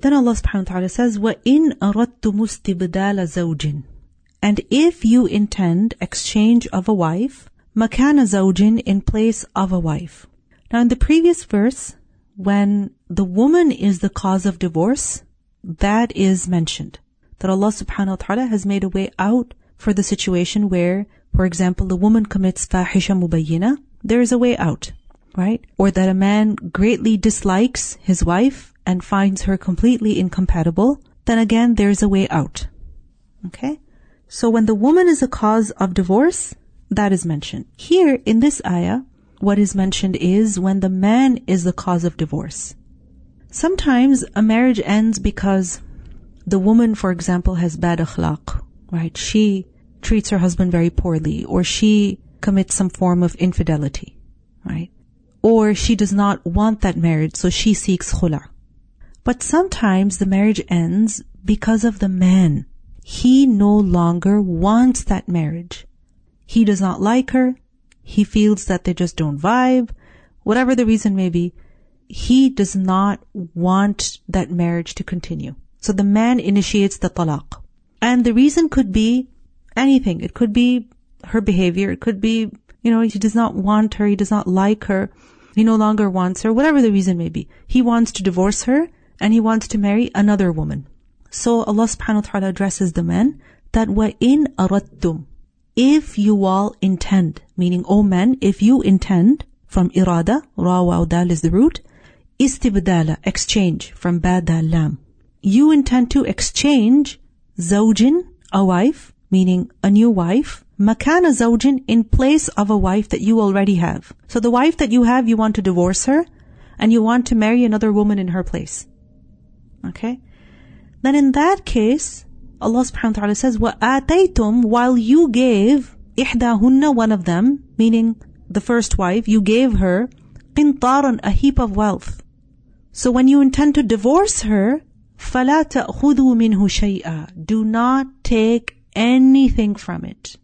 Then Allah subhanahu wa ta'ala says, وَإِنْ أَرَدْتُمُ اسْتِبْدَالَ زَوْجٍ. And if you intend exchange of a wife, مَكَانَ زَوْجٍ, in place of a wife. Now in the previous verse, when the woman is the cause of divorce, that is mentioned. That Allah subhanahu wa ta'ala has made a way out for the situation where, for example, the woman commits fahisha mubayyina, there is a way out, right? Or that a man greatly dislikes his wife and finds her completely incompatible, then again there is a way out. Okay? So when the woman is a cause of divorce, that is mentioned. Here in this ayah, what is mentioned is when the man is the cause of divorce. Sometimes a marriage ends because the woman, for example, has bad akhlaq, right? She treats her husband very poorly, or she commits some form of infidelity, right? Or she does not want that marriage, so she seeks khula. But sometimes the marriage ends because of the man. He no longer wants that marriage. He does not like her. He feels that they just don't vibe. Whatever the reason may be, he does not want that marriage to continue. So the man initiates the talaq. And the reason could be anything. It could be her behavior. It could be, he does not want her. He does not like her. He no longer wants her. Whatever the reason may be. He wants to divorce her and he wants to marry another woman. So Allah subhanahu wa ta'ala addresses the men that وَإِنْ أَرَدْتُمْ, if you all intend, meaning, O men, if you intend, from irada, ra wa dal is the root, istibdala, exchange, from ba dal lam. You intend to exchange zawjin, a wife, meaning a new wife, makana zawjin, in place of a wife that you already have. So the wife that you have, you want to divorce her, and you want to marry another woman in her place. Okay? Then in that case, Allah subhanahu wa ta'ala says, وَآتَيْتُمْ, while you gave, إِحْدَاهُنَّ, one of them, meaning the first wife, you gave her, قِنْطَارًا, a heap of wealth. So when you intend to divorce her, فَلَا تَأْخُذُوا مِنْهُ شَيْئًا, do not take anything from it.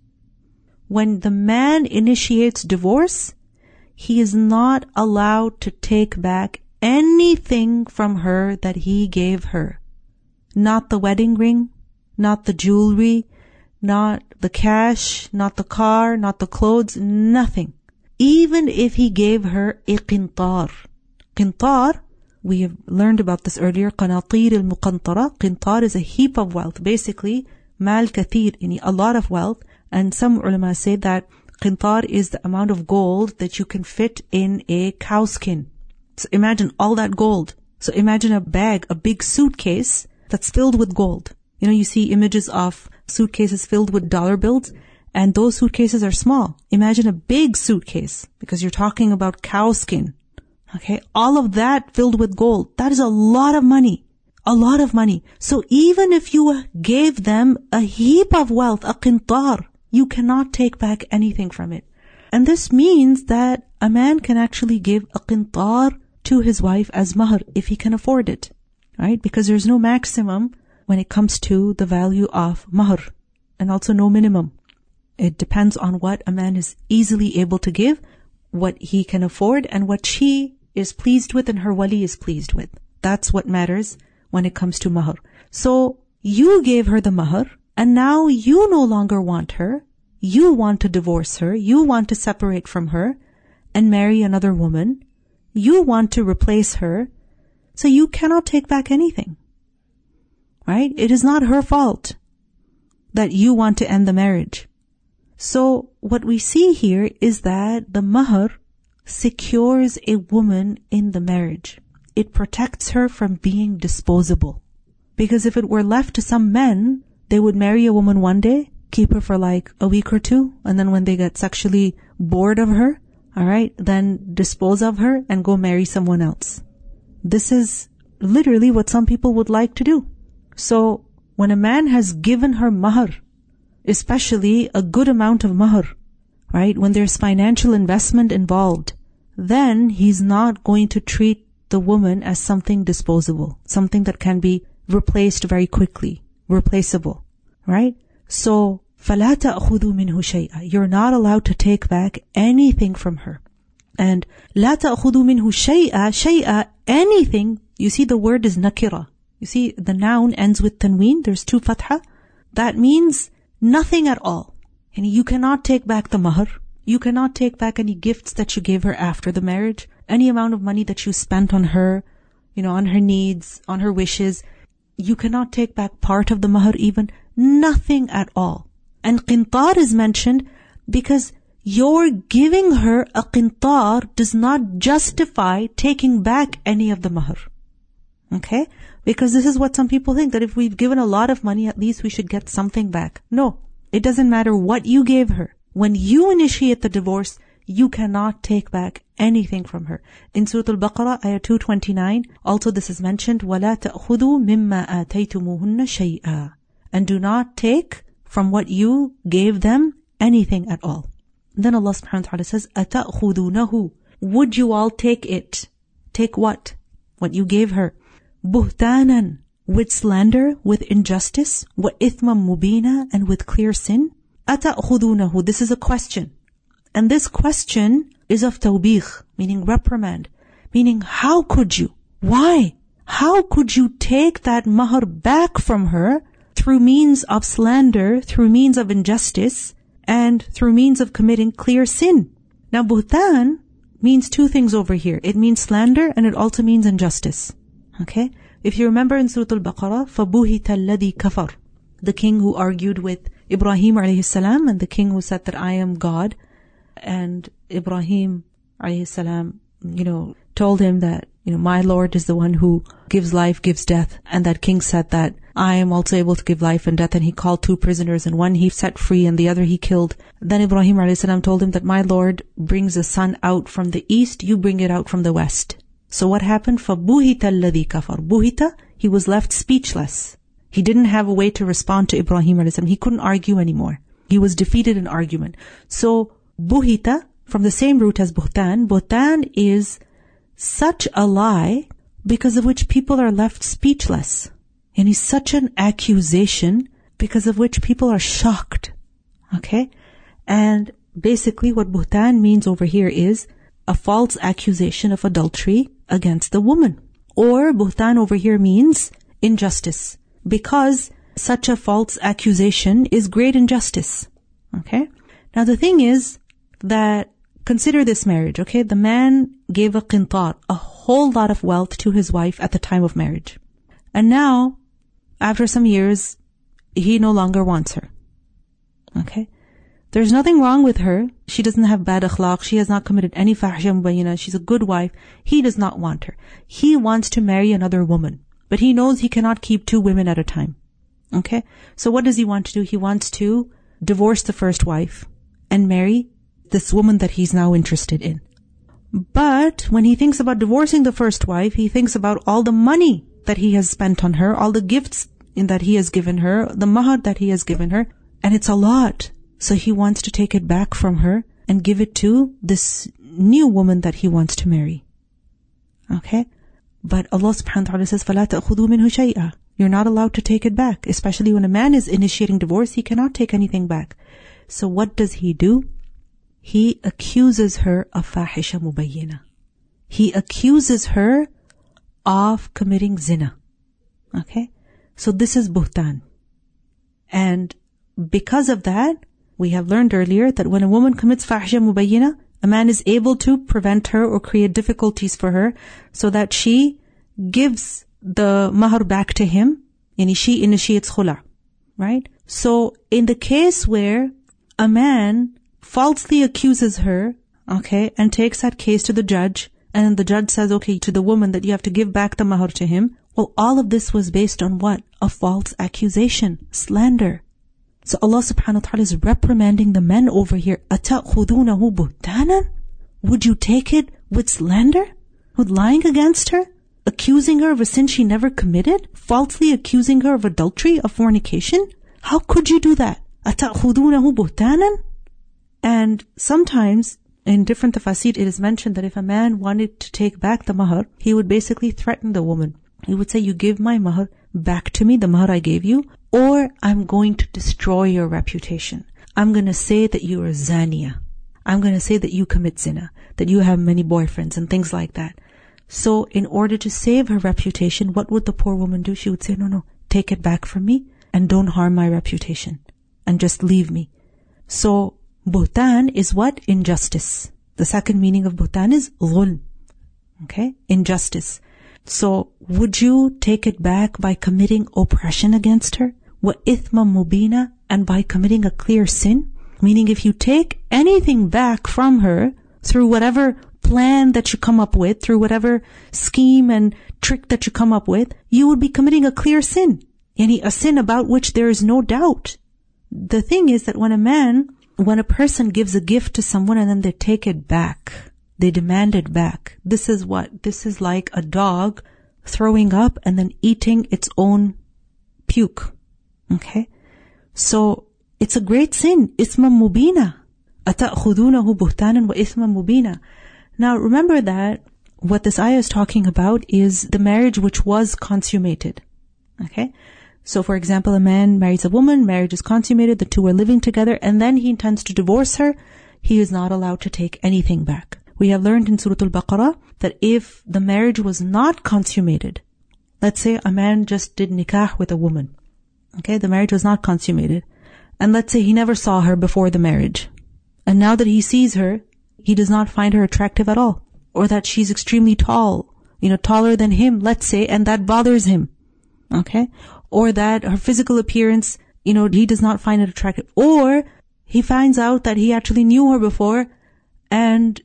When the man initiates divorce, he is not allowed to take back anything from her that he gave her. Not the wedding ring, not the jewelry, not the cash, not the car, not the clothes, nothing. Even if he gave her a qintar. Qintar, we have learned about this earlier, qanatir al-muqantara. Qintar is a heap of wealth. Basically, mal kathir, a lot of wealth. And some ulama say that qintar is the amount of gold that you can fit in a cow skin. So imagine all that gold. So imagine a bag, a big suitcase that's filled with gold. You see images of suitcases filled with dollar bills, and those suitcases are small. Imagine a big suitcase, because you're talking about cow skin. Okay? All of that filled with gold. That is a lot of money. A lot of money. So even if you gave them a heap of wealth, a qintar, you cannot take back anything from it. And this means that a man can actually give a qintar to his wife as mahr if he can afford it. Right? Because there's no maximum when it comes to the value of mahr, and also no minimum. It depends on what a man is easily able to give, what he can afford, and what she is pleased with and her wali is pleased with. That's what matters when it comes to mahr. So you gave her the mahr, and now you no longer want her. You want to divorce her. You want to separate from her and marry another woman. You want to replace her. So you cannot take back anything. Right? It is not her fault that you want to end the marriage. So what we see here is that the mahr secures a woman in the marriage. It protects her from being disposable. Because if it were left to some men, they would marry a woman one day, keep her for like a week or two, and then when they get sexually bored of her, alright, then dispose of her and go marry someone else. This is literally what some people would like to do. So when a man has given her mahr, especially a good amount of mahr, right, when there's financial investment involved, then he's not going to treat the woman as something disposable, something that can be replaced very quickly, replaceable, right? So, فَلَا تَأْخُذُوا مِنْهُ شَيْئًا, you're not allowed to take back anything from her. And لَا تَأْخُذُوا مِنْهُ شَيْئًا, anything, you see the word is nakira. You see, the noun ends with tanween. There's 2 fatha. That means nothing at all. And you cannot take back the mahr. You cannot take back any gifts that you gave her after the marriage. Any amount of money that you spent on her, on her needs, on her wishes. You cannot take back part of the mahr even. Nothing at all. And qintar is mentioned because your giving her a qintar does not justify taking back any of the mahr. Okay? Because this is what some people think, that if we've given a lot of money, at least we should get something back. No. It doesn't matter what you gave her. When you initiate the divorce, you cannot take back anything from her. In Surah Al-Baqarah, ayah 229, also this is mentioned, وَلَا تَأْخُذُوا مِمَّا آتَيْتُمُوهُنَّ شَيْئًا. And do not take from what you gave them anything at all. Then Allah subhanahu wa ta'ala says, أَتَأْخُذُونَهُ. Would you all take it? Take what? What you gave her. بُهْتَانًا. With slander, with injustice, وَإِثْمًا مُبِينًا, and with clear sin. أَتَأْخُذُونَهُ. This is a question. And this question is of tawbih, meaning reprimand. Meaning, how could you? Why? How could you take that mahr back from her through means of slander, through means of injustice, and through means of committing clear sin? Now, buhtan means 2 things over here. It means slander and it also means injustice. Okay? If you remember in Surah Al-Baqarah, فَبُهِتَ الَّذِي كَفَرْ. The king who argued with Ibrahim alayhi salam, and the king who said that I am God. And Ibrahim alayhi salam, told him that, my Lord is the one who gives life, gives death. And that king said that I am also able to give life and death. And he called 2 prisoners, and one he set free and the other he killed. Then Ibrahim alayhi salam told him that my Lord brings the sun out from the east, you bring it out from the west. So what happened? فَبُهِتَ الَّذِي كَفَرْ. Buhita, he was left speechless. He didn't have a way to respond to Ibrahim alayhi salam. He couldn't argue anymore. He was defeated in argument. So, buhita, from the same root as buhtan, buhtan is such a lie because of which people are left speechless. And it's such an accusation because of which people are shocked. Okay? And basically what buhtan means over here is a false accusation of adultery against the woman. Or buhtan over here means injustice. Because such a false accusation is great injustice. Okay? Now the thing is that, consider this marriage, okay? The man gave a qintar, a whole lot of wealth to his wife at the time of marriage. And now, after some years, he no longer wants her. Okay? There's nothing wrong with her. She doesn't have bad akhlaq. She has not committed any fahisha mubayyana. She's a good wife. He does not want her. He wants to marry another woman. But he knows he cannot keep 2 women at a time. Okay? So what does he want to do? He wants to divorce the first wife and marry this woman that he's now interested in. But when he thinks about divorcing the first wife, he thinks about all the money that he has spent on her, all the gifts that he has given her, the mahr that he has given her, and it's a lot. So he wants to take it back from her and give it to this new woman that he wants to marry. Okay? But Allah subhanahu wa ta'ala says, فَلَا تَأْخُذُوا مِنْهُ شَيْئًا. You're not allowed to take it back. Especially when a man is initiating divorce, he cannot take anything back. So what does he do? He accuses her of fahisha mubayyina. He accuses her of committing zina. Okay? So this is buhtan. And because of that, we have learned earlier that when a woman commits fahisha mubayyina, a man is able to prevent her or create difficulties for her so that she gives the mahr back to him, and she initiates khula. Right? So in the case where a man falsely accuses her, okay, and takes that case to the judge, and the judge says, okay, to the woman that you have to give back the mahr to him, well, all of this was based on what? A false accusation, slander. So Allah subhanahu wa ta'ala is reprimanding the men over here. أَتَأْخُذُونَهُ بُهْتَانًا? Would you take it with slander? With lying against her? Accusing her of a sin she never committed? Falsely accusing her of adultery, of fornication? How could you do that? أَتَأْخُذُونَهُ بُهْتَانًا? And sometimes, in different tafasir, it is mentioned that if a man wanted to take back the mahr, he would basically threaten the woman. He would say, you give my mahr back to me, the mahr I gave you, or I'm going to destroy your reputation. I'm going to say that you're a zaniya. I'm going to say that you commit zina, that you have many boyfriends and things like that. So in order to save her reputation, what would the poor woman do? She would say, no, take it back from me and don't harm my reputation and just leave me. So buhtan is what? Injustice. The second meaning of buhtan is dhulm. Okay? Injustice. So would you take it back by committing oppression against her? Wa ithma mubina, and by committing a clear sin? Meaning if you take anything back from her through whatever plan that you come up with, through whatever scheme and trick that you come up with, you would be committing a clear sin. Yani a sin about which there is no doubt. The thing is that when a person gives a gift to someone and then they take it back, they demand it back. This is what? This is like a dog throwing up and then eating its own puke. Okay? So, it's a great sin. Ithma mubina. أَتَأْخُذُونَهُ بُهْتَانًا وَإِثْمًا مُبِينًا. Now, remember that what this ayah is talking about is the marriage which was consummated. Okay? So, for example, a man marries a woman, marriage is consummated, the two are living together, and then he intends to divorce her. He is not allowed to take anything back. We have learned in Surah Al-Baqarah that if the marriage was not consummated, let's say a man just did nikah with a woman. Okay, the marriage was not consummated. And let's say he never saw her before the marriage. And now that he sees her, he does not find her attractive at all. Or that she's extremely tall, taller than him, let's say, and that bothers him. Okay? Or that her physical appearance, he does not find it attractive. Or he finds out that he actually knew her before and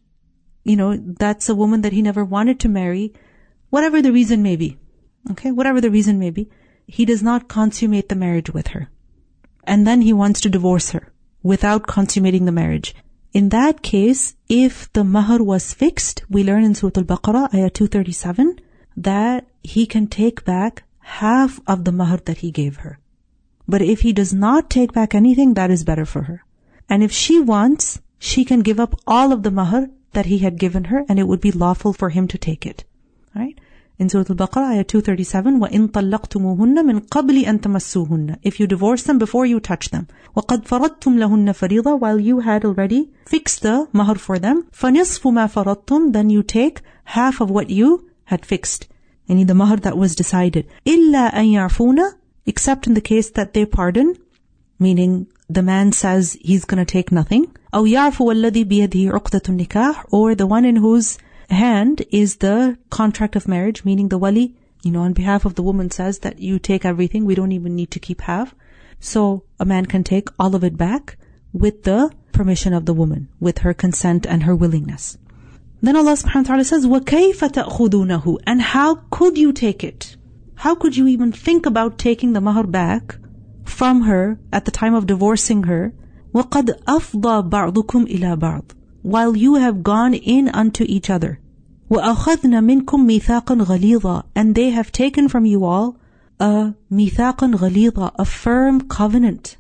that's a woman that he never wanted to marry, whatever the reason may be. Okay? Whatever the reason may be, he does not consummate the marriage with her. And then he wants to divorce her without consummating the marriage. In that case, if the mahr was fixed, we learn in Surah Al-Baqarah, ayah 237, that he can take back half of the mahr that he gave her. But if he does not take back anything, that is better for her. And if she wants, she can give up all of the mahr that he had given her, and it would be lawful for him to take it. Right? In Surah Al-Baqarah, ayah 237, وَإِن طَلَّقْتُمُوهُنَّ مِن قَبْلِ أَن تَمَسُّوهُنَّ. If you divorce them before you touch them. وَقَدْ فَرَضْتُمْ لَهُنَّ فَرِيضًا. While you had already fixed the mahr for them. فَنِصْفُ مَا فَرَضْتُمْ. Then you take half of what you had fixed. Yani the mahr that was decided. إِلَّا أَن يَعْفُونَ. Except in the case that they pardon. Meaning the man says he's going to take nothing. أَوْ يَعْفُوَ الَّذِي بِيَدِهِ عُقْدَةُ النِّكَاحِ. Or the one in whose hand is the contract of marriage, meaning the wali, on behalf of the woman says that you take everything, we don't even need to keep half. So a man can take all of it back with the permission of the woman, with her consent and her willingness. Then Allah subhanahu wa ta'ala says, وَكَيْفَ تَأْخُذُونَهُ. And how could you take it? How could you even think about taking the mahr back from her at the time of divorcing her? وَقَدْ أَفْضَى بَعْضُكُمْ إِلَى بَعْضٍ. While you have gone in unto each other. وَأَخَذْنَا مِنْكُمْ مِيثَاقًا غَلِيظًا. And they have taken from you all a مِيثَاقًا غَلِيظًا, a firm covenant.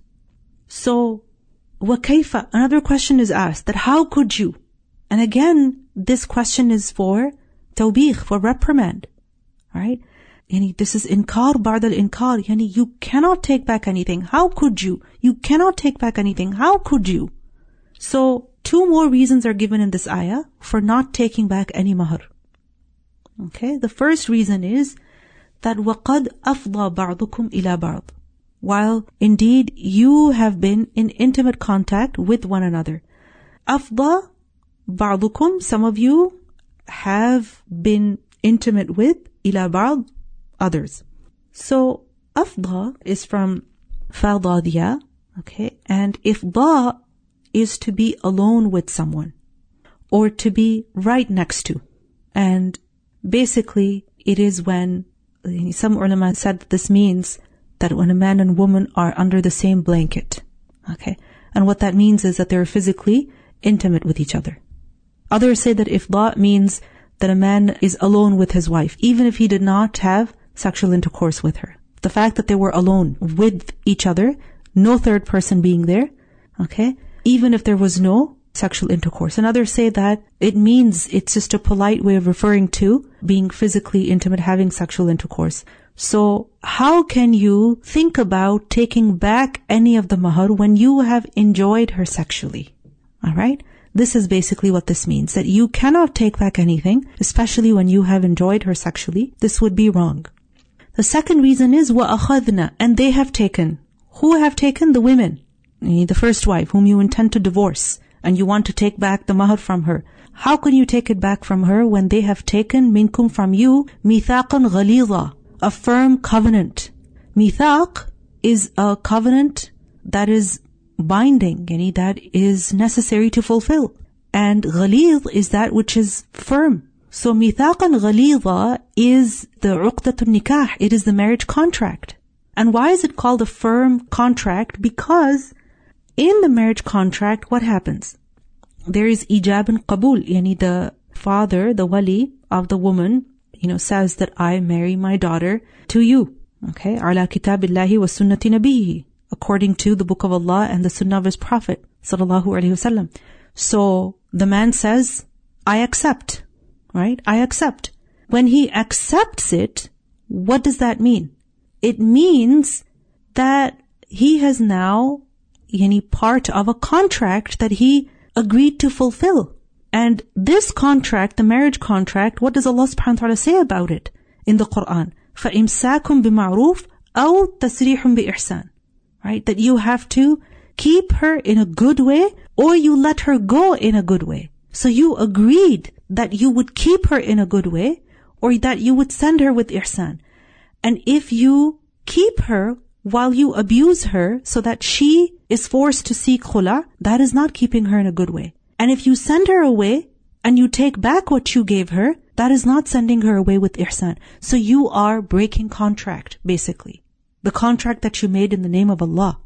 So, وَكَيْفَ. Another question is asked, that how could you? And again, this question is for tawbih, for reprimand. Alright? Yani this is inkar ba'd al-inkar. Yani you cannot take back anything. How could you? You cannot take back anything. How could you? So, two more reasons are given in this ayah for not taking back any mahr. Okay, the first reason is that وَقَدْ أَفْضَى بَعْضُكُمْ إِلَى بَعْضٍ. While indeed you have been in intimate contact with one another. أَفْضَى بَعْضُكُمْ. Some of you have been intimate with إِلَى بَعْض, others. So أَفْضَى is from فَضَادِيَا. Okay, and إِفْضَى is to be alone with someone or to be right next to. And basically it is when some ulama said that this means that when a man and woman are under the same blanket. Okay. And what that means is that they're physically intimate with each other. Others say that ifda means that a man is alone with his wife, even if he did not have sexual intercourse with her. The fact that they were alone with each other, no third person being there, okay, even if there was no sexual intercourse. And others say that it means it's just a polite way of referring to being physically intimate, having sexual intercourse. So how can you think about taking back any of the mahar when you have enjoyed her sexually? Alright? This is basically what this means, that you cannot take back anything, especially when you have enjoyed her sexually. This would be wrong. The second reason is وَأَخَذْنَا, and they have taken. Who have taken? The women. The first wife whom you intend to divorce, and you want to take back the mahar from her. How can you take it back from her when they have taken minkum from you مِيثَاقًا غَلِيظًا, a firm covenant. Mithaq is a covenant that is binding, that is necessary to fulfill. And ghalidh is that which is firm. So mithaqan ghalidha is the uqdatun nikah. It is the marriage contract. And why is it called a firm contract? Because in the marriage contract, what happens? There is ijab and qabul. The father, the wali of the woman, says that I marry my daughter to you. Okay? Ala kitabillahi wa sunnati nabiyhi, according to the book of Allah and the sunnah of His Prophet sallallahu alaihi wasallam. So the man says, I accept. Right? I accept. When he accepts it, what does that mean? It means that he has now part of a contract that he agreed to fulfill. And this contract, the marriage contract, what does Allah subhanahu wa ta'ala say about it in the Quran? فَإِمْسَاكُمْ بِمَعْرُوفٍ أَوْ تَسْرِيحٌ بِإِحْسَانٍ. Right? That you have to keep her in a good way, or you let her go in a good way. So you agreed that you would keep her in a good way, or that you would send her with ihsan. And if you keep her while you abuse her so that she is forced to seek khula, that is not keeping her in a good way. And if you send her away and you take back what you gave her, that is not sending her away with ihsan. So you are breaking contract, basically. The contract that you made in the name of Allah.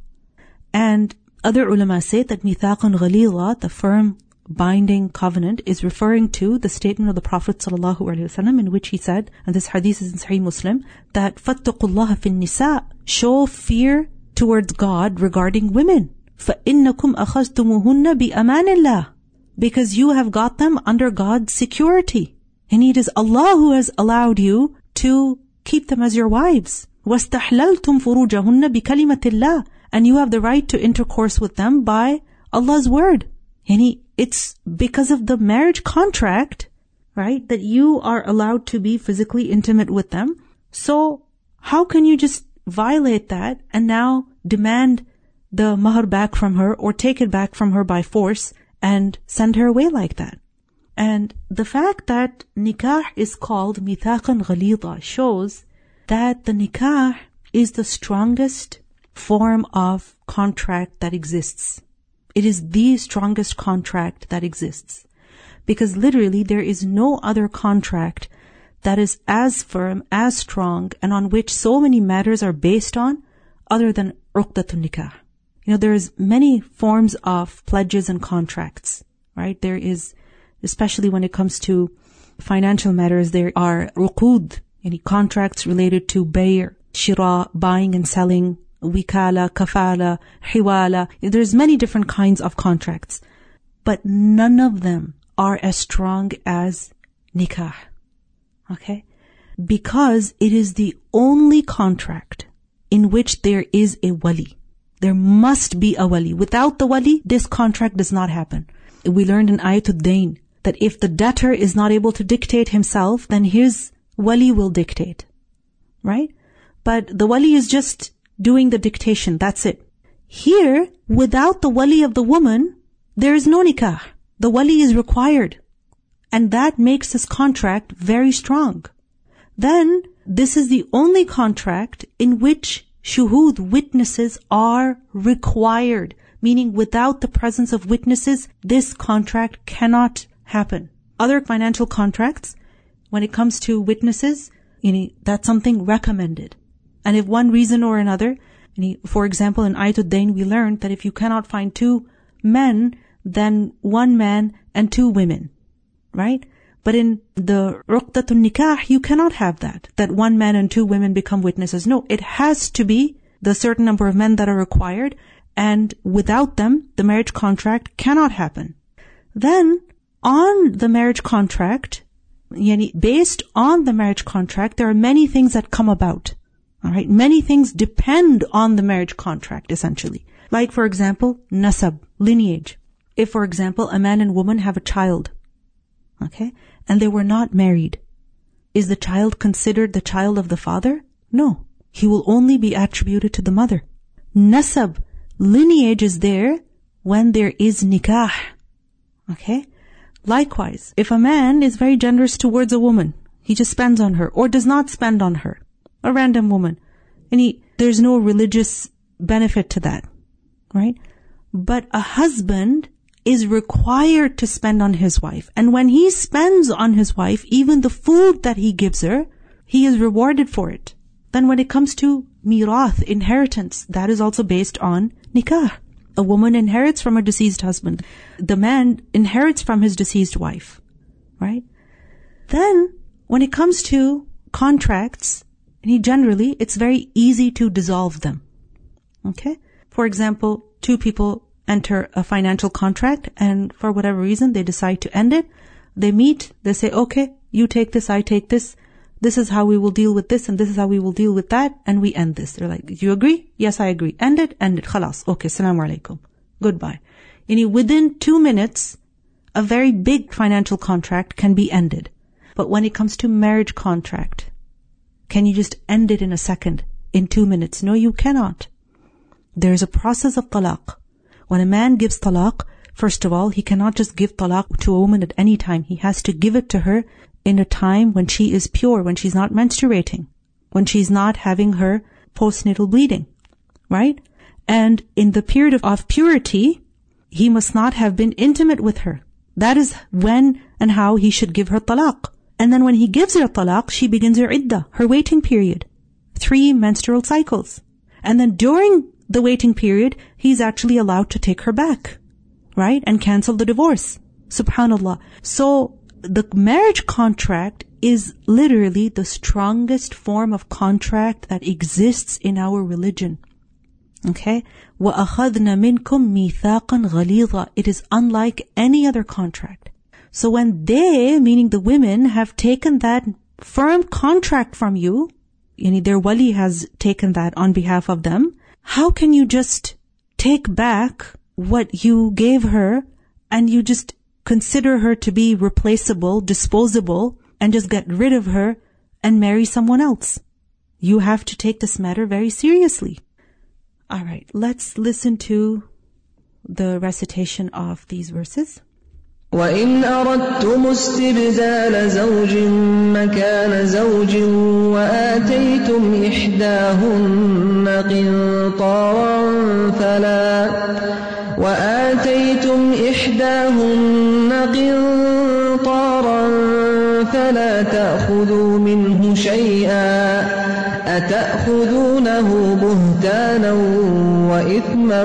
And other ulama say that mithaqan ghalidha, the firm binding covenant, is referring to the statement of the Prophet sallallahu alaihi wasallam, in which he said, and this hadith is in Sahih Muslim, that fattaqullaha fin nisa, show fear towards God regarding women. فَإِنَّكُمْ أَخَذْتُمُهُنَّ بِأَمَانِ اللَّهِ, because you have got them under God's security. And it is Allah who has allowed you to keep them as your wives. وَاسْتَحْلَلْتُمْ فُرُوجَهُنَّ بِكَلِمَةِ اللَّهِ, and you have the right to intercourse with them by Allah's word. And it's because of the marriage contract, right, that you are allowed to be physically intimate with them. So how can you just violate that and now demand the mahar back from her, or take it back from her by force and send her away like that? And the fact that nikah is called mithaqan ghalidha shows that the nikah is the strongest form of contract that exists. It is the strongest contract that exists. Because literally there is no other contract that is as firm, as strong, and on which so many matters are based on, other than uqdatun nikah. There's many forms of pledges and contracts, right? There is, especially when it comes to financial matters, there are uqud, any contracts related to bay', shira, buying and selling, wikala, kafala, hiwala. There's many different kinds of contracts, but none of them are as strong as nikah. Okay? Because it is the only contract in which there is a wali. There must be a wali. Without the wali, this contract does not happen. We learned in Ayatul Dain that if the debtor is not able to dictate himself, then his wali will dictate. Right? But the wali is just doing the dictation, that's it. Here, without the wali of the woman, there is no nikah. The wali is required. And that makes this contract very strong. Then, this is the only contract in which shuhud, witnesses, are required. Meaning, without the presence of witnesses, this contract cannot happen. Other financial contracts, when it comes to witnesses, that's something recommended. And if one reason or another, for example, in Ayatul Dain, we learned that if you cannot find two men, then one man and two women, right? But in the uqdatun nikah, you cannot have that one man and two women become witnesses. No, it has to be the certain number of men that are required, and without them, the marriage contract cannot happen. Then, on the marriage contract, based on the marriage contract, there are many things that come about. Alright, many things depend on the marriage contract, essentially. Like, for example, nasab, lineage. if, for example, a man and woman have a child, okay, and they were not married, is the child considered the child of the father? No. He will only be attributed to the mother. Nasab, lineage is there when there is nikah. Okay? Likewise, if a man is very generous towards a woman, he just spends on her or does not spend on her, a random woman, and there's no religious benefit to that, right? But a husband is required to spend on his wife. And when he spends on his wife, even the food that he gives her, he is rewarded for it. Then when it comes to mirath, inheritance, that is also based on nikah. A woman inherits from a deceased husband. The man inherits from his deceased wife, right? Then when it comes to contracts, generally, it's very easy to dissolve them. Okay? For example, two people enter a financial contract and for whatever reason they decide to end it. They meet, they say, okay, you take this, I take this. This is how we will deal with this and this is how we will deal with that, and we end this. They're like, do you agree? Yes, I agree. End it, khalas. Okay, assalamu alaikum. Goodbye. Within 2 minutes, a very big financial contract can be ended. But when it comes to marriage contract, can you just end it in a second, in 2 minutes? No, you cannot. There's a process of talaq. When a man gives talaq, first of all, he cannot just give talaq to a woman at any time. He has to give it to her in a time when she is pure, when she's not menstruating, when she's not having her postnatal bleeding, right? And in the period of purity, he must not have been intimate with her. That is when and how he should give her talaq. And then when he gives her talaq, she begins her iddah, her waiting period, 3 menstrual cycles. And then during the waiting period, he's actually allowed to take her back, right? And cancel the divorce. Subhanallah. So the marriage contract is literally the strongest form of contract that exists in our religion. Okay? وَأَخَذْنَا مِنْكُمْ مِيثَاقًا غَلِيظًا. It is unlike any other contract. So when they, meaning the women, have taken that firm contract from you, their wali has taken that on behalf of them, how can you just take back what you gave her and you just consider her to be replaceable, disposable, and just get rid of her and marry someone else? You have to take this matter very seriously. All right, let's listen to the recitation of these verses. وَإِنْ أَرَدْتُمُ اسْتِبْدَالَ زَوْجٍ مَكَانَ زَوْجٍ وَآتَيْتُمْ إِحْدَاهُنَّ قِنطَارًا فَلَا تَأْخُذُوا مِنْهُ شَيْئًا أَتَأْخُذُونَهُ بُهْتَانًا وَإِثْمًا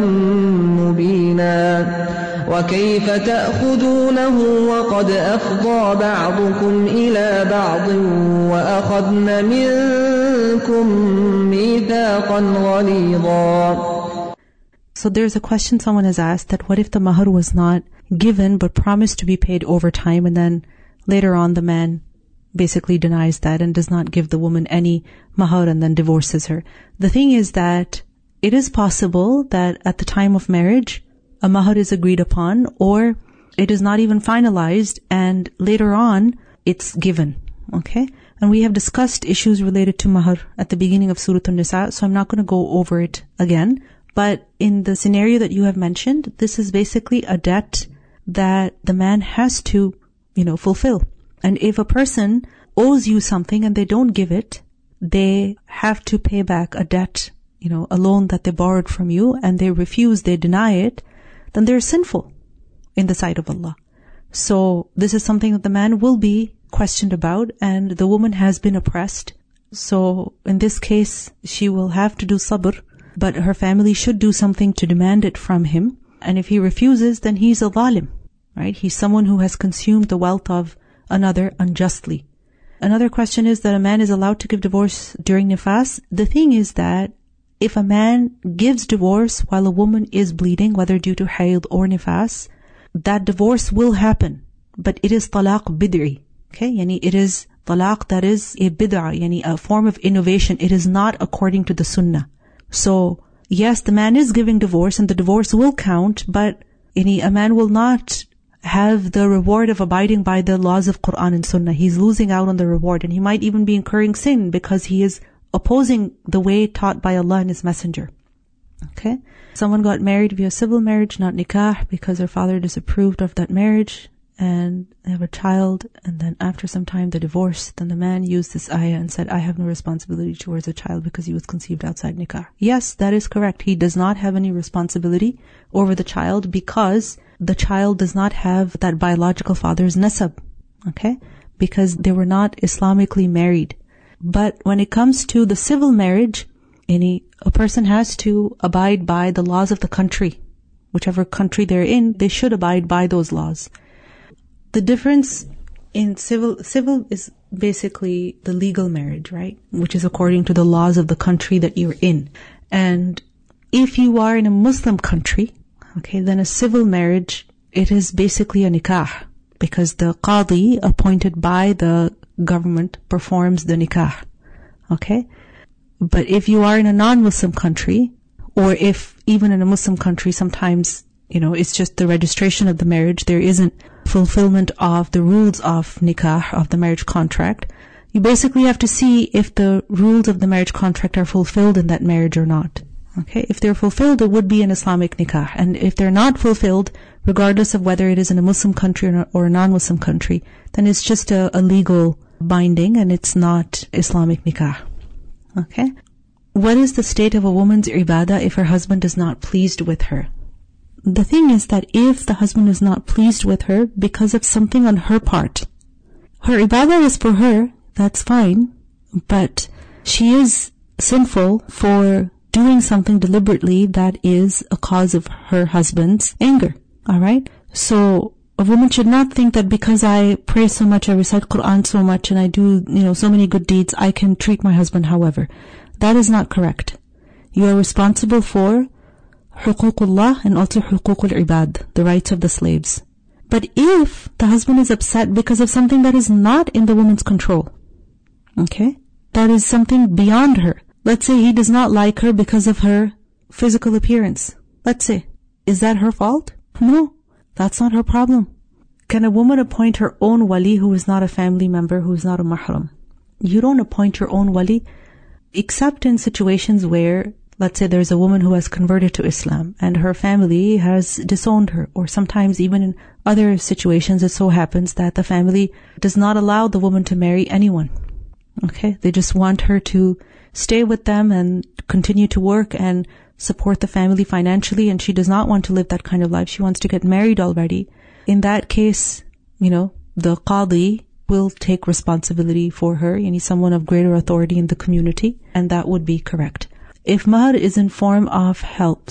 مُبِينًا وَكَيْفَ تَأْخُذُونَهُ وَقَدْ أَفْضَىٰ بَعْضُكُمْ إِلَىٰ بَعْضٍ وَأَخَذْنَ مِنكُم مِّيثَاقًا غَلِيظًا. So there's a question someone has asked, that what if the mahar was not given but promised to be paid over time, and then later on the man basically denies that and does not give the woman any mahar and then divorces her. The thing is that it is possible that at the time of marriage, a mahar is agreed upon, or it is not even finalized, and later on it's given. Okay? And we have discussed issues related to mahar at the beginning of Surah An-Nisa, so I'm not going to go over it again. But in the scenario that you have mentioned, this is basically a debt that the man has to, fulfill. And if a person owes you something and they don't give it, they have to pay back a debt, a loan that they borrowed from you, and they refuse, they deny it, then they're sinful in the sight of Allah. So this is something that the man will be questioned about, and the woman has been oppressed. So in this case, she will have to do sabr, but her family should do something to demand it from him. And if he refuses, then he's a zalim, right? He's someone who has consumed the wealth of another unjustly. Another question is that a man is allowed to give divorce during nifas. The thing is that if a man gives divorce while a woman is bleeding, whether due to hayd or nifas, that divorce will happen. But it is talaq bid'i. Okay? It is talaq that is a bid'ah, a form of innovation. It is not according to the sunnah. So, yes, the man is giving divorce and the divorce will count, but A man will not have the reward of abiding by the laws of Quran and Sunnah. He's losing out on the reward, and he might even be incurring sin because he is opposing the way taught by Allah and His Messenger. Okay? Someone got married via civil marriage, not nikah, because their father disapproved of that marriage, and they have a child, and then after some time they divorced. Then the man used this ayah and said, I have no responsibility towards the child because he was conceived outside nikah. Yes, that is correct. He does not have any responsibility over the child because the child does not have that biological father's nasab. Okay? Because they were not Islamically married. But when it comes to the civil marriage, a person has to abide by the laws of the country. Whichever country they're in, they should abide by those laws. The difference in civil is basically the legal marriage, right? Which is according to the laws of the country that you're in. And if you are in a Muslim country, okay, then a civil marriage, it is basically a nikah, because the qadi appointed by the government performs the nikah. Okay? But if you are in a non-Muslim country, or if even in a Muslim country, sometimes, it's just the registration of the marriage, there isn't fulfillment of the rules of nikah, of the marriage contract, you basically have to see if the rules of the marriage contract are fulfilled in that marriage or not. Okay? If they're fulfilled, it would be an Islamic nikah. And if they're not fulfilled, regardless of whether it is in a Muslim country or a non-Muslim country, then it's just a legal binding and it's not Islamic nikah. Okay? What is the state of a woman's ibadah if her husband is not pleased with her? The thing is that if the husband is not pleased with her because of something on her part, her ibadah is for her, that's fine, but she is sinful for doing something deliberately that is a cause of her husband's anger. Alright? So, a woman should not think that because I pray so much, I recite Quran so much, and I do, so many good deeds, I can treat my husband however. That is not correct. You are responsible for huququllah and also huququl ibad, the rights of the slaves. But if the husband is upset because of something that is not in the woman's control, okay, that is something beyond her. Let's say he does not like her because of her physical appearance. Let's say. Is that her fault? No, that's not her problem. Can a woman appoint her own wali who is not a family member, who is not a mahram? You don't appoint your own wali except in situations where, let's say there's a woman who has converted to Islam and her family has disowned her, or sometimes even in other situations it so happens that the family does not allow the woman to marry anyone. Okay? They just want her to stay with them and continue to work and support the family financially, and she does not want to live that kind of life. She wants to get married already. In that case, the qadi will take responsibility for her, someone of greater authority in the community, and that would be correct. If mahr is in form of help,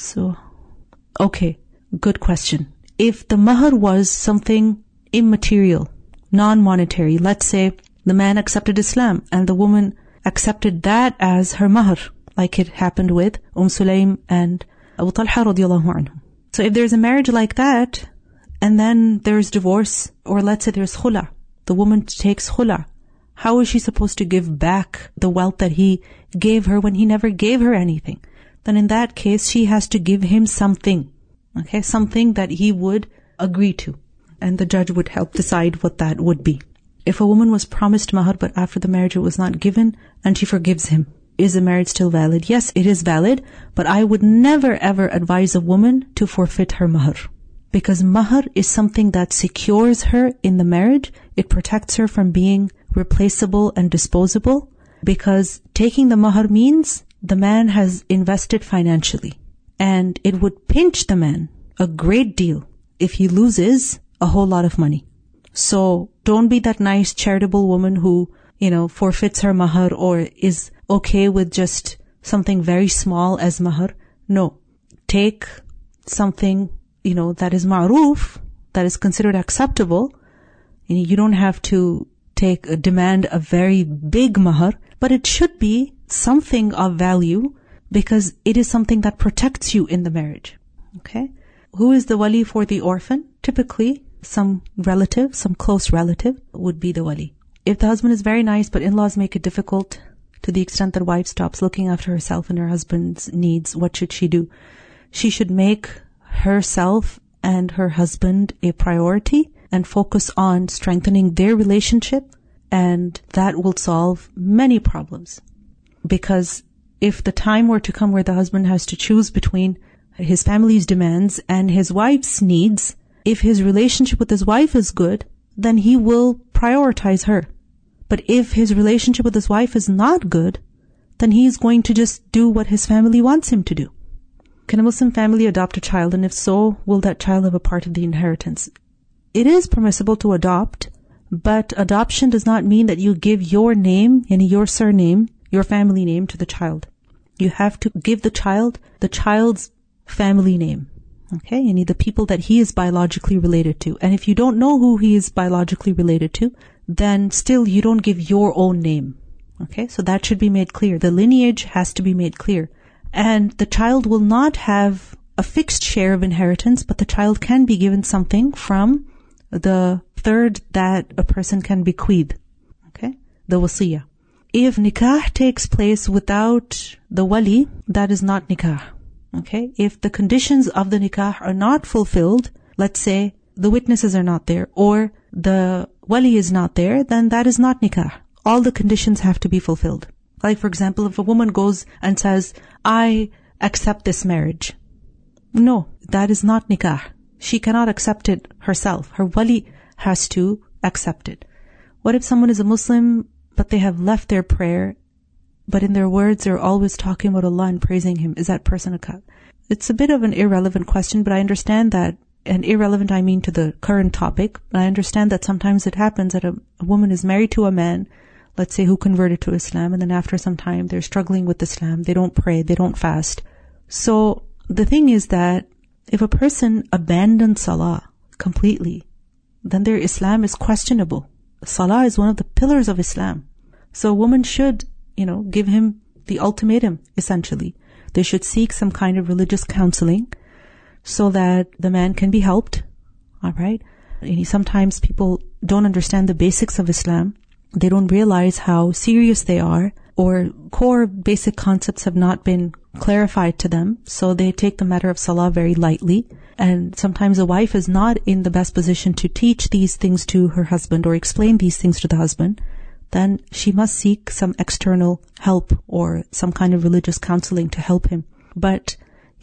okay, good question. If the mahr was something immaterial, non-monetary, let's say the man accepted Islam and the woman accepted that as her mahr, like it happened with Sulaim and Abu Talha radiallahu anhu. So if there's a marriage like that, and then there's divorce, or let's say there's khula, the woman takes khula, how is she supposed to give back the wealth that he gave her when he never gave her anything? Then in that case, she has to give him something, okay, something that he would agree to. And the judge would help decide what that would be. If a woman was promised mahr, but after the marriage it was not given, and she forgives him, is the marriage still valid? Yes, it is valid, but I would never ever advise a woman to forfeit her mahr. Because mahr is something that secures her in the marriage. It protects her from being replaceable and disposable. Because taking the mahr means the man has invested financially. And it would pinch the man a great deal if he loses a whole lot of money. So don't be that nice charitable woman who, forfeits her mahr or is okay with just something very small as mahr. No. Take something, that is ma'roof, that is considered acceptable. You don't have to demand a very big mahr, but it should be something of value because it is something that protects you in the marriage. Okay? Who is the wali for the orphan? Typically, some relative, some close relative would be the wali. If the husband is very nice, but in-laws make it difficult to the extent that wife stops looking after herself and her husband's needs, what should she do? She should make herself and her husband a priority and focus on strengthening their relationship, and that will solve many problems. Because if the time were to come where the husband has to choose between his family's demands and his wife's needs, if his relationship with his wife is good, then he will prioritize her. But if his relationship with his wife is not good, then he is going to just do what his family wants him to do. Can a Muslim family adopt a child? And if so, will that child have a part of the inheritance? It is permissible to adopt, but adoption does not mean that you give your name, your surname, your family name to the child. You have to give the child's family name. Okay? The people that he is biologically related to. And if you don't know who he is biologically related to, then still you don't give your own name. Okay? So that should be made clear. The lineage has to be made clear. And the child will not have a fixed share of inheritance, but the child can be given something from the third that a person can bequeath. Okay? The wasiyah. If nikah takes place without the wali, that is not nikah. Okay? If the conditions of the nikah are not fulfilled, let's say the witnesses are not there or the wali is not there, then that is not nikah. All the conditions have to be fulfilled. Like, for example, if a woman goes and says, I accept this marriage. No, that is not nikah. She cannot accept it herself. Her wali has to accept it. What if someone is a Muslim, but they have left their prayer, but in their words they're always talking about Allah and praising Him? Is that person a kafir? It's a bit of an irrelevant question, but I understand that, and irrelevant I mean to the current topic, but I understand that sometimes it happens that a woman is married to a man, let's say, who converted to Islam, and then after some time they're struggling with Islam, they don't pray, they don't fast. So the thing is that if a person abandons Salah completely, then their Islam is questionable. Salah is one of the pillars of Islam. So a woman should, give him the ultimatum, essentially. They should seek some kind of religious counseling so that the man can be helped. Alright? Sometimes people don't understand the basics of Islam. They don't realize how serious they are, or core basic concepts have not been clarified to them, so they take the matter of salah very lightly. And sometimes a wife is not in the best position to teach these things to her husband or explain these things to the husband. Then she must seek some external help or some kind of religious counseling to help him. But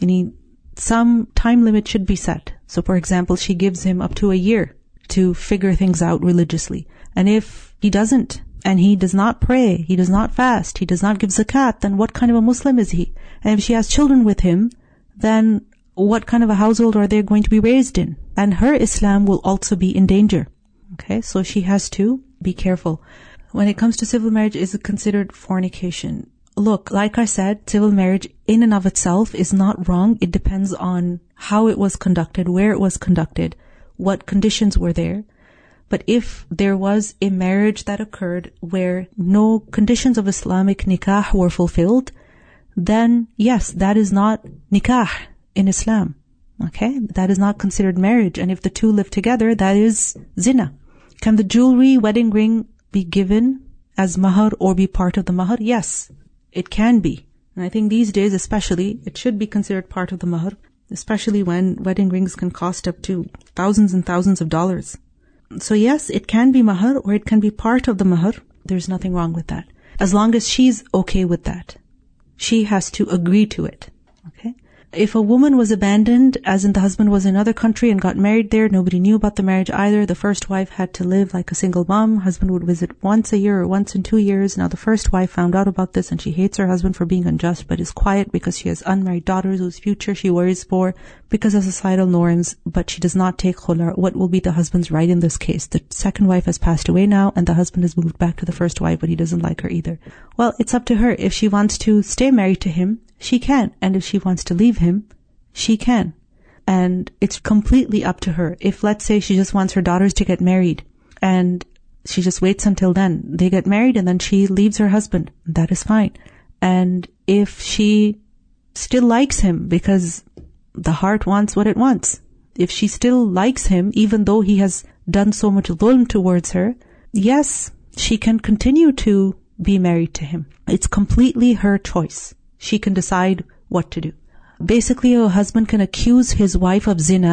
some time limit should be set. So for example, she gives him up to a year to figure things out religiously. And if he doesn't, and he does not pray, he does not fast, he does not give zakat, then what kind of a Muslim is he? And if she has children with him, then what kind of a household are they going to be raised in? And her Islam will also be in danger. Okay, so she has to be careful. When it comes to civil marriage, is it considered fornication? Look, like I said, civil marriage in and of itself is not wrong. It depends on how it was conducted, where it was conducted, what conditions were there. But if there was a marriage that occurred where no conditions of Islamic nikah were fulfilled, then yes, that is not nikah in Islam. Okay? That is not considered marriage. And if the two live together, that is zina. Can the jewelry, wedding ring be given as mahar or be part of the mahar? Yes, it can be. And I think these days especially, it should be considered part of the mahar, especially when wedding rings can cost up to thousands and thousands of dollars. So yes, it can be mahar or it can be part of the mahar. There's nothing wrong with that. As long as she's okay with that. She has to agree to it. Okay? If a woman was abandoned, as in the husband was in another country and got married there, nobody knew about the marriage either. The first wife had to live like a single mom. Husband would visit once a year or once in 2 years. Now the first wife found out about this and she hates her husband for being unjust, but is quiet because she has unmarried daughters whose future she worries for because of societal norms, but she does not take khula. What will be the husband's right in this case? The second wife has passed away now and the husband has moved back to the first wife, but he doesn't like her either. Well, it's up to her. If she wants to stay married to him, she can. And if she wants to leave him, she can. And it's completely up to her. If, let's say, she just wants her daughters to get married and she just waits until then, they get married and then she leaves her husband, that is fine. And if she still likes him because the heart wants what it wants, if she still likes him even though he has done so much dhulm towards her, yes, she can continue to be married to him. It's completely her choice. She can decide what to do. Basically, a husband can accuse his wife of zina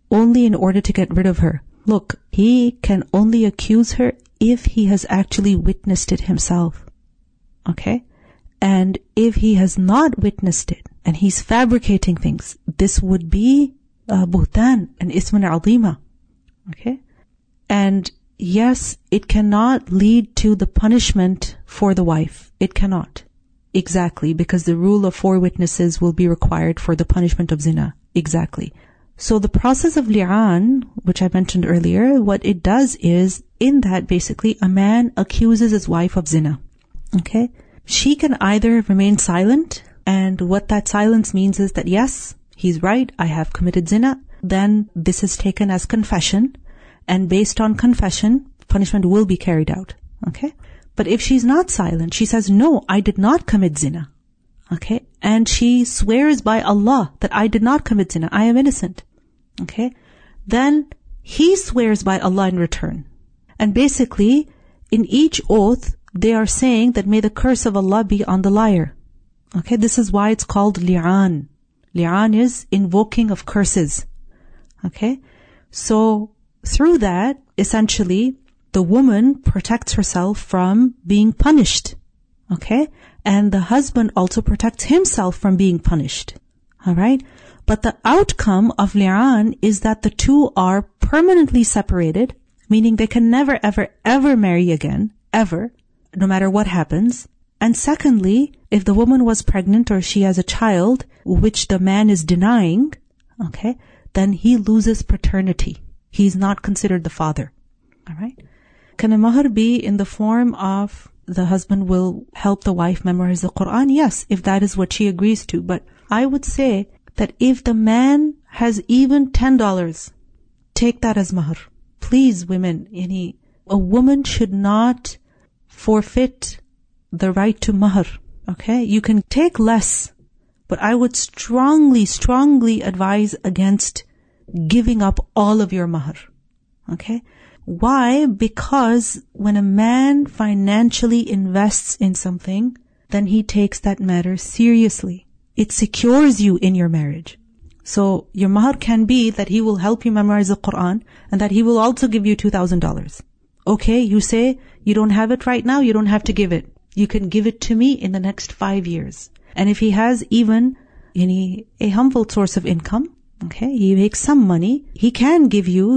only in order to get rid of her. Look, he can only accuse her if he has actually witnessed it himself. Okay? And if he has not witnessed it, and he's fabricating things, this would be buhtan, an ismun azima. Okay? And yes, it cannot lead to the punishment for the wife. It cannot. Exactly, because the rule of 4 witnesses will be required for the punishment of zina. Exactly. So the process of li'an, which I mentioned earlier, what it does is, in that basically, a man accuses his wife of zina. Okay? She can either remain silent, and what that silence means is that yes, he's right, I have committed zina. Then this is taken as confession, and based on confession, punishment will be carried out. Okay? But if she's not silent, she says, no, I did not commit zina. Okay? And she swears by Allah that I did not commit zina, I am innocent. Okay? Then he swears by Allah in return. And basically, in each oath, they are saying that may the curse of Allah be on the liar. Okay? This is why it's called li'an. Li'an is invoking of curses. Okay? So, through that, essentially, the woman protects herself from being punished. Okay? And the husband also protects himself from being punished. Alright? But the outcome of li'an is that the two are permanently separated, meaning they can never, ever, ever marry again, ever, no matter what happens. And secondly, if the woman was pregnant or she has a child, which the man is denying, okay, then he loses paternity. He's not considered the father. Alright? Can a mahr be in the form of the husband will help the wife memorize the Quran? Yes, if that is what she agrees to. But I would say that if the man has even $10, take that as mahr. Please, women, a woman should not forfeit the right to mahr. Okay? You can take less, but I would strongly, strongly advise against giving up all of your mahr. Okay? Why? Because when a man financially invests in something, then he takes that matter seriously. It secures you in your marriage. So your mahr can be that he will help you memorize the Quran and that he will also give you $2,000. Okay, you say you don't have it right now, you don't have to give it. You can give it to me in the next 5 years. And if he has even a humble source of income, okay, he makes some money, he can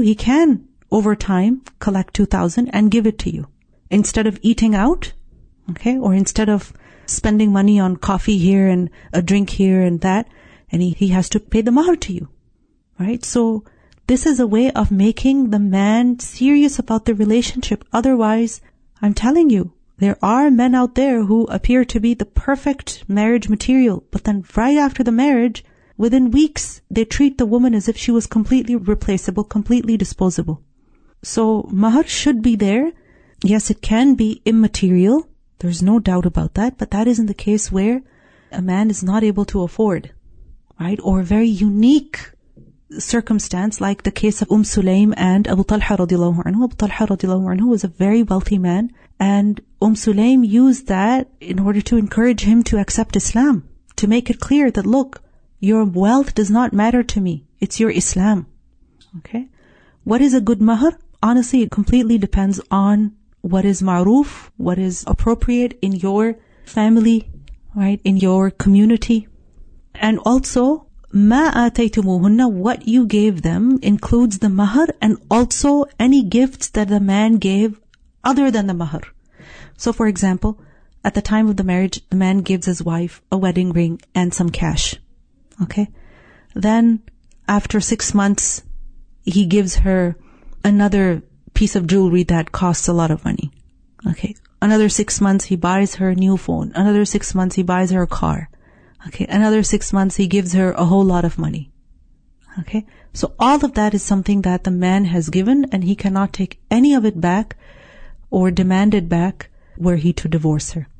over time collect 2,000 and give it to you. Instead of eating out, okay, or instead of spending money on coffee here and a drink here and that, and he has to pay the mahr to you. Right? So this is a way of making the man serious about the relationship. Otherwise, I'm telling you, there are men out there who appear to be the perfect marriage material, but then right after the marriage, within weeks, they treat the woman as if she was completely replaceable, completely disposable. So mahr should be there. Yes, it can be immaterial. There's no doubt about that. But that isn't the case where a man is not able to afford, right? Or a very unique circumstance like the case of Sulaym and Abu Talha radiallahu anhu. Abu Talha radiallahu anhu was a very wealthy man. And Sulaym used that in order to encourage him to accept Islam. To make it clear that, look, your wealth does not matter to me. It's your Islam. Okay? What is a good mahr? Honestly, it completely depends on what is ma'roof, what is appropriate in your family, right, in your community. And also, مَا آتَيْتُمُوهُنَّ, what you gave them includes the mahr and also any gifts that the man gave other than the mahr. So for example, at the time of the marriage, the man gives his wife a wedding ring and some cash. Okay? Then, after 6 months, he gives her another piece of jewelry that costs a lot of money. Okay. Another 6 months, he buys her a new phone. Another 6 months, he buys her a car. Okay. Another 6 months, he gives her a whole lot of money. Okay. So all of that is something that the man has given and he cannot take any of it back or demand it back were he to divorce her.